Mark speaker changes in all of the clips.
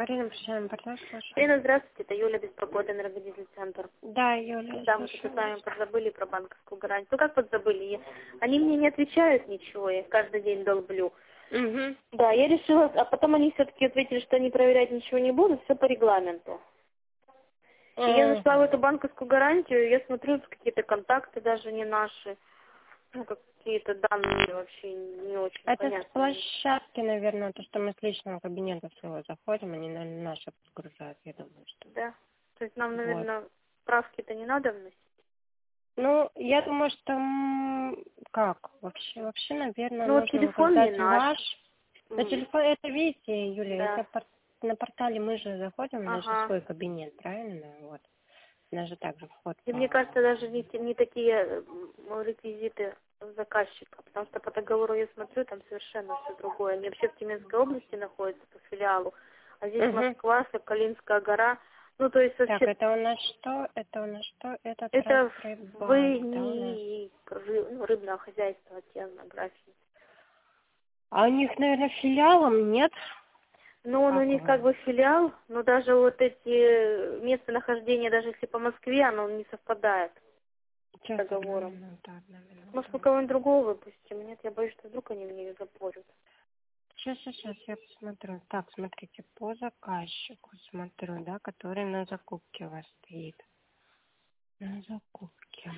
Speaker 1: Марина, прощаем, партнер, слушаю.
Speaker 2: Ирина, здравствуйте, это Юля Беспокойный, энергодизельный центр.
Speaker 1: Да, Юля,
Speaker 2: Да, мы с вами подзабыли про банковскую гарантию. Ну как подзабыли? Они мне не отвечают ничего, я их каждый день долблю.
Speaker 1: Угу.
Speaker 2: Да, я решила, а потом они все-таки ответили, что они проверять ничего не будут, все по регламенту. И я зашла в эту банковскую гарантию, я смотрю, какие-то контакты даже не наши, ну, какие-то данные вообще не очень
Speaker 1: Это
Speaker 2: понятные.
Speaker 1: с площадки, наверное, то, что мы с личного кабинета своего заходим, они, наверное, наши подгружают, я думаю, что...
Speaker 2: Да, то есть нам,
Speaker 1: Вот.
Speaker 2: наверное, справки-то не надо вносить?
Speaker 1: Ну, я думаю, что как? Вообще, наверное,
Speaker 2: Ну, вот
Speaker 1: нужно
Speaker 2: телефон не
Speaker 1: указать
Speaker 2: наш.
Speaker 1: ваш. На телефон, это видите, Юлия,
Speaker 2: Да.
Speaker 1: это на портале мы же заходим в наш
Speaker 2: Ага.
Speaker 1: свой кабинет, правильно? Вот. У нас же также вход.
Speaker 2: И мне кажется, даже не такие реквизиты заказчика, потому что по договору я смотрю, там совершенно все другое. Они вообще в Тюменской области находятся по филиалу, а здесь Москва, Соколинская гора. Ну, то есть вообще...
Speaker 1: Так, это у нас что? Это у нас что? Это
Speaker 2: Это
Speaker 1: Трансрыббанк,
Speaker 2: вы
Speaker 1: да, у нас?
Speaker 2: не рыбное хозяйство, а технографии.
Speaker 1: А у них, наверное, филиалом нет?
Speaker 2: Ну, он у
Speaker 1: Как
Speaker 2: них как
Speaker 1: он?
Speaker 2: бы филиал, но даже вот эти местонахождения, даже если по Москве, оно не совпадает с
Speaker 1: Сейчас,
Speaker 2: договором.
Speaker 1: одна минута.
Speaker 2: Может, мы кого-нибудь другого выпустим? Нет, я боюсь, что вдруг они мне ее запорят.
Speaker 1: Сейчас, я посмотрю. Так, смотрите, по заказчику смотрю, да, который на закупке у вас стоит. На закупке.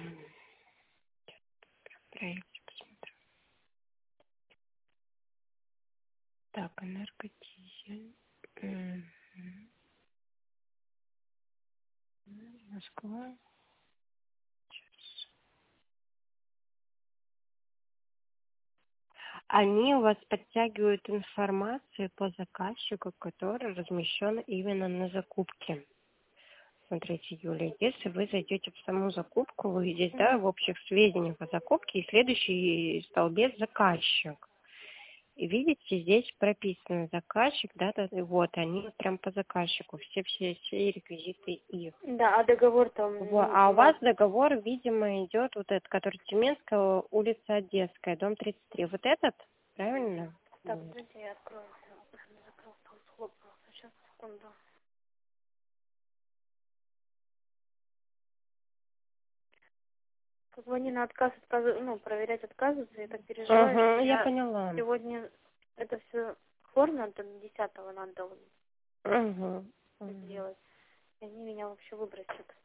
Speaker 1: Проекте посмотрю. Так, энергодизель. Мгм. Москва. Сейчас. Они у вас подтягивают информацию по заказчику, который размещен именно на закупке. Смотрите, Юлия, если вы зайдете в саму закупку, вы видите, да, в общих сведениях о закупке, и следующий столбец заказчик. И видите, здесь прописан заказчик, да, вот, они прям по заказчику, все реквизиты их.
Speaker 2: Да, а договор там...
Speaker 1: Вот. А у вас договор, видимо, идет вот этот, который Тюменская, улица Одесская, дом 33. Вот этот, правильно?
Speaker 2: Так,
Speaker 1: Вот.
Speaker 2: подождите, я открою. Закрыл, схлопнул. Сейчас, секунду. Как бы они на отказ отказываются, ну, проверять отказываются, я так переживаю, что
Speaker 1: Я поняла.
Speaker 2: сегодня это все оформлено, до 10-го надо сделать. И они меня вообще выбросят.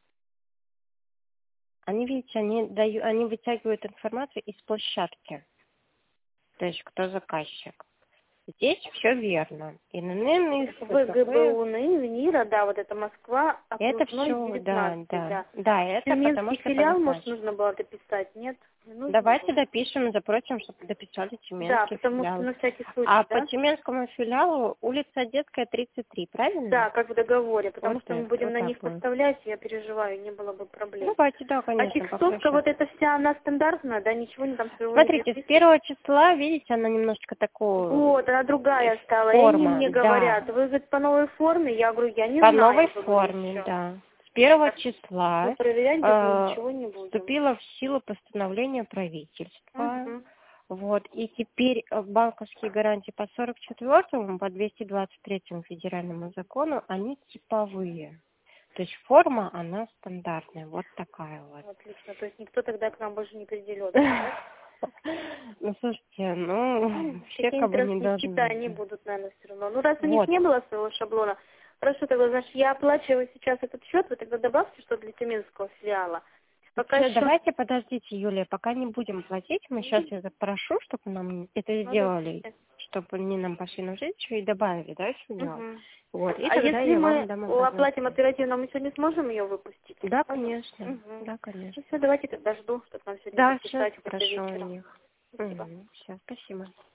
Speaker 1: Они, видите, они вытягивают информацию из площадки, то есть кто заказчик. Здесь все верно. ИНН,
Speaker 2: ВГБУ, НИРа, да, вот это Москва,
Speaker 1: это
Speaker 2: окружной
Speaker 1: все,
Speaker 2: 19, да.
Speaker 1: да, это потому
Speaker 2: Тюменский
Speaker 1: что
Speaker 2: филиал,
Speaker 1: это
Speaker 2: может,
Speaker 1: значит.
Speaker 2: нужно было дописать, нет? Не нужно
Speaker 1: Давайте
Speaker 2: было?
Speaker 1: допишем, запросим, чтобы дописали
Speaker 2: Да,
Speaker 1: Тюменский
Speaker 2: потому что
Speaker 1: филиал.
Speaker 2: на всякий случай,
Speaker 1: А по
Speaker 2: да?
Speaker 1: Тюменскому филиалу улица Детская, 33, правильно?
Speaker 2: Да, как в договоре, потому
Speaker 1: Вот
Speaker 2: что мы
Speaker 1: это,
Speaker 2: будем
Speaker 1: вот
Speaker 2: на
Speaker 1: так
Speaker 2: них
Speaker 1: вот.
Speaker 2: поставлять, я переживаю, не было бы проблем.
Speaker 1: Давайте, да,
Speaker 2: А
Speaker 1: конечно,
Speaker 2: текстовка
Speaker 1: попроще.
Speaker 2: вот эта вся, она стандартная, да, ничего не там своего не
Speaker 1: Смотрите, с
Speaker 2: приписывается?
Speaker 1: 1 числа, видите, она немножко такого...
Speaker 2: Вот, она другая стала, и они
Speaker 1: Форма,
Speaker 2: мне
Speaker 1: да.
Speaker 2: говорят, вы, говорит, по новой форме, я говорю, я не
Speaker 1: По
Speaker 2: знаю,
Speaker 1: новой
Speaker 2: говорю,
Speaker 1: форме,
Speaker 2: еще.
Speaker 1: да. С 1
Speaker 2: Мы
Speaker 1: числа
Speaker 2: проверять, говорю, ничего не будем.
Speaker 1: вступило в силу постановление правительства.
Speaker 2: Угу.
Speaker 1: Вот, и теперь банковские гарантии по 44-му, по 223-му федеральному закону, они типовые. То есть форма, она стандартная, вот такая вот.
Speaker 2: Отлично, то есть никто тогда к нам больше не придерет, да?
Speaker 1: Ну, слушайте, все как
Speaker 2: Какие-нибудь
Speaker 1: бы не
Speaker 2: ростовщики-то
Speaker 1: должны.
Speaker 2: они будут, наверное, все равно. Ну, раз у них
Speaker 1: Вот.
Speaker 2: не было своего шаблона, хорошо, тогда, значит, я оплачиваю сейчас этот счет, вы тогда добавьте, что для Тюменского филиала. Пока
Speaker 1: Всё,
Speaker 2: еще...
Speaker 1: давайте, подождите, Юлия, пока не будем платить, мы сейчас я запрошу, чтобы нам это
Speaker 2: Ну,
Speaker 1: сделали,
Speaker 2: давайте.
Speaker 1: чтобы они нам пошли на жизнь и добавили, да, филиал.
Speaker 2: Угу.
Speaker 1: Вот, и
Speaker 2: А
Speaker 1: тогда
Speaker 2: если
Speaker 1: я
Speaker 2: мы
Speaker 1: вам дам обратную
Speaker 2: оплатим
Speaker 1: связь.
Speaker 2: оперативно, мы сегодня сможем ее выпустить?
Speaker 1: Да, конечно,
Speaker 2: Угу.
Speaker 1: да, конечно.
Speaker 2: Ну, все, давайте тогда жду, чтобы нам сегодня
Speaker 1: Да, сейчас
Speaker 2: подписать хоть до
Speaker 1: спрошу у
Speaker 2: вечера.
Speaker 1: них.
Speaker 2: Спасибо.
Speaker 1: Все, спасибо.